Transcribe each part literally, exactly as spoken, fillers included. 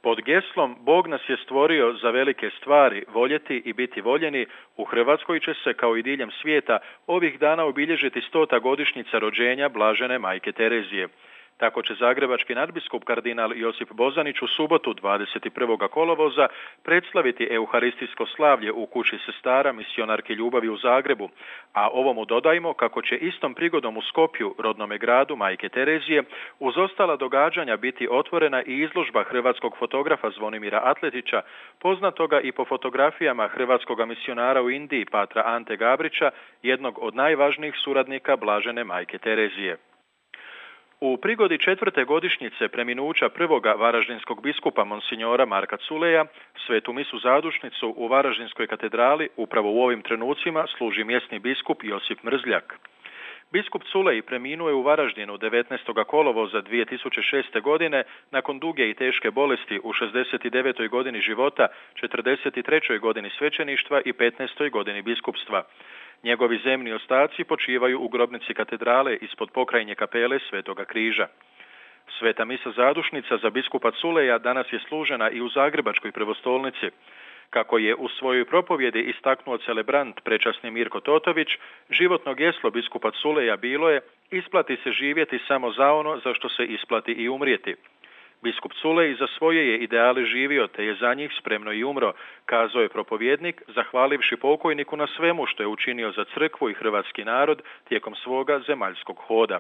Pod geslom Bog nas je stvorio za velike stvari, voljeti i biti voljeni, u Hrvatskoj će se, kao i diljem svijeta, ovih dana obilježiti stota godišnjica rođenja blažene majke Terezije. Tako će zagrebački nadbiskup kardinal Josip Bozanić u subotu dvadeset prvog kolovoza predslaviti euharistijsko slavlje u kući sestara misionarke ljubavi u Zagrebu, a ovomu dodajmo kako će istom prigodom u Skopju, rodnome gradu majke Terezije, uz ostala događanja biti otvorena i izložba hrvatskog fotografa Zvonimira Atletića, poznatoga i po fotografijama hrvatskoga misionara u Indiji patra Ante Gabrića, jednog od najvažnijih suradnika blažene majke Terezije. U prigodi četvrte godišnjice preminuća prvoga varaždinskog biskupa monsinjora Marka Culeja, svetu misu zadušnicu u Varaždinskoj katedrali upravo u ovim trenucima služi mjesni biskup Josip Mrzljak. Biskup Culej preminuo je u Varaždinu devetnaestog kolovoza dvije tisuće šeste. godine nakon duge i teške bolesti u šezdeset devetoj godini života, četrdeset trećoj godini svećeništva i petnaestoj godini biskupstva. Njegovi zemni ostaci počivaju u grobnici katedrale ispod pokrajnje kapele Svetoga križa. Sveta misa zadušnica za biskupa Culeja danas je služena i u Zagrebačkoj prvostolnici. Kako je u svojoj propovjedi istaknuo celebrant prečasni Mirko Totović, životno geslo biskupa Culeja bilo je: isplati se živjeti samo za ono za što se isplati i umrijeti. Biskup Culej za svoje je ideale živio, te je za njih spremno i umro, kazao je propovjednik, zahvalivši pokojniku na svemu što je učinio za crkvu i hrvatski narod tijekom svoga zemaljskog hoda.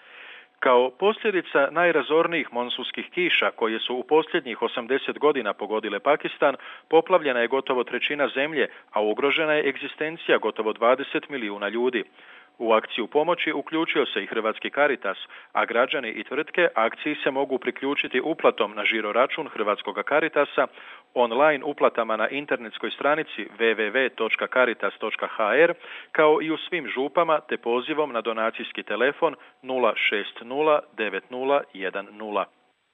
Kao posljedica najrazornijih monsunskih kiša koje su u posljednjih osamdeset godina pogodile Pakistan, poplavljena je gotovo trećina zemlje, a ugrožena je egzistencija gotovo dvadeset milijuna ljudi. U akciju pomoći uključio se i Hrvatski Caritas, a građani i tvrtke akciji se mogu priključiti uplatom na žiro račun Hrvatskoga Caritasa, online uplatama na internetskoj stranici w w w točka caritas točka h r, kao i u svim župama, te pozivom na donacijski telefon nula šest nula devet nula jedan nula.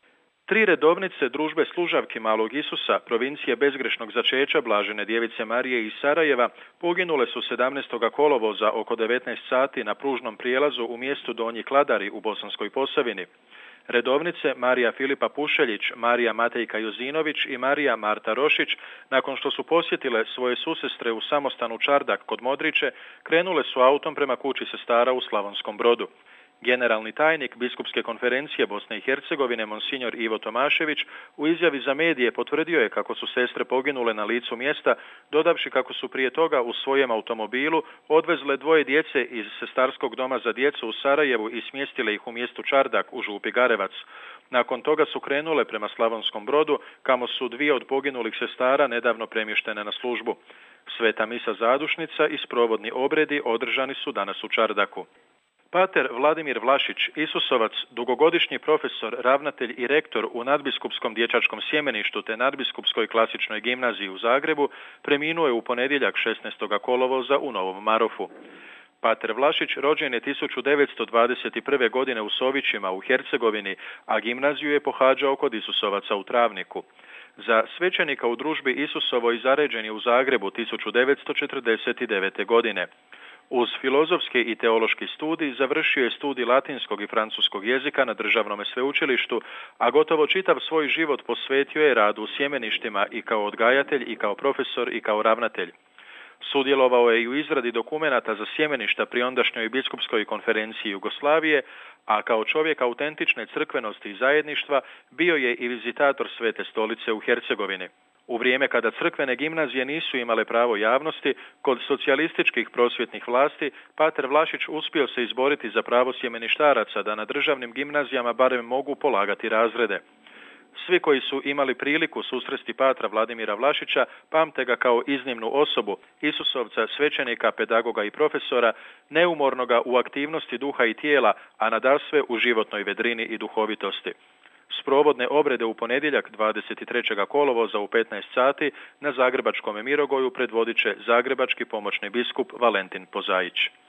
Tri redovnice družbe služavki Malog Isusa, provincije bezgrešnog začeća blažene djevice Marije iz Sarajeva, poginule su sedamnaestog kolovoza oko devetnaest sati na pružnom prijelazu u mjestu Donji Kladari u Bosanskoj Posavini. Redovnice Marija Filipa Pušeljić, Marija Matejka Jozinović i Marija Marta Rošić, nakon što su posjetile svoje susestre u samostanu Čardak kod Modriće, krenule su autom prema kući sestara u Slavonskom Brodu. Generalni tajnik Biskupske konferencije Bosne i Hercegovine, monsinjor Ivo Tomašević, u izjavi za medije potvrdio je kako su sestre poginule na licu mjesta, dodavši kako su prije toga u svojem automobilu odvezle dvoje djece iz sestarskog doma za djecu u Sarajevu i smjestile ih u mjestu Čardak u župi Garevac. Nakon toga su krenule prema Slavonskom Brodu, kamo su dvije od poginulih sestara nedavno premještene na službu. Sveta misa zadušnica i sprovodni obredi održani su danas u Čardaku. Pater Vladimir Vlašić, Isusovac, dugogodišnji profesor, ravnatelj i rektor u nadbiskupskom dječačkom sjemeništu te nadbiskupskoj klasičnoj gimnaziji u Zagrebu, preminuo je u ponedjeljak šesnaestog kolovoza u Novom Marofu. Pater Vlašić rođen je tisuću devetsto dvadeset prve. godine u Sovićima u Hercegovini, a gimnaziju je pohađao kod Isusovaca u Travniku. Za svećenika u družbi Isusovoj zaređen je u Zagrebu tisuću devetsto četrdeset devete. godine. Uz filozofski i teološki studij završio je studij latinskog i francuskog jezika na državnom sveučilištu, a gotovo čitav svoj život posvetio je radu u sjemeništima i kao odgajatelj i kao profesor i kao ravnatelj. Sudjelovao je i u izradi dokumenata za sjemeništa pri ondašnjoj biskupskoj konferenciji Jugoslavije, a kao čovjek autentične crkvenosti i zajedništva bio je i vizitator Svete stolice u Hercegovini. U vrijeme kada crkvene gimnazije nisu imale pravo javnosti, kod socijalističkih prosvjetnih vlasti, pater Vlašić uspio se izboriti za pravo sjemeništaraca da na državnim gimnazijama barem mogu polagati razrede. Svi koji su imali priliku susresti patra Vladimira Vlašića pamte ga kao iznimnu osobu, Isusovca, svećenika, pedagoga i profesora, neumornoga u aktivnosti duha i tijela, a nadasve u životnoj vedrini i duhovitosti. Sprovodne obrede u ponedjeljak dvadeset trećeg kolovoza u petnaest sati na Zagrebačkom Mirogoju predvodit će zagrebački pomoćni biskup Valentin Pozaić.